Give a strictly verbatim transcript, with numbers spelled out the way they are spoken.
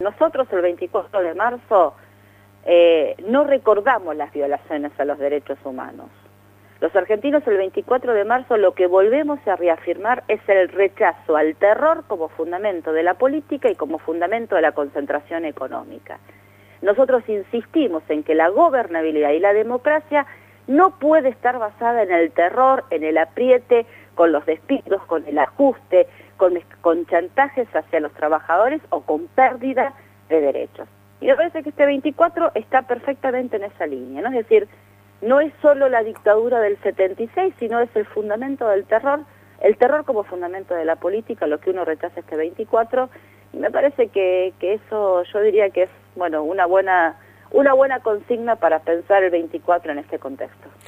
nosotros el veinticuatro de marzo eh, no recordamos las violaciones a los derechos humanos. Los argentinos el veinticuatro de marzo lo que volvemos a reafirmar es el rechazo al terror como fundamento de la política y como fundamento de la concentración económica. Nosotros insistimos en que la gobernabilidad y la democracia no puede estar basada en el terror, en el apriete, con los despidos, con el ajuste, con, con chantajes hacia los trabajadores o con pérdida de derechos. Y me parece que este veinticuatro está perfectamente en esa línea, ¿no? Es decir, no es solo la dictadura del setenta y seis, sino es el fundamento del terror, el terror como fundamento de la política, lo que uno rechaza este veinticuatro, y me parece que, que eso yo diría que es, bueno, una buena, una buena consigna para pensar el veinticuatro en este contexto.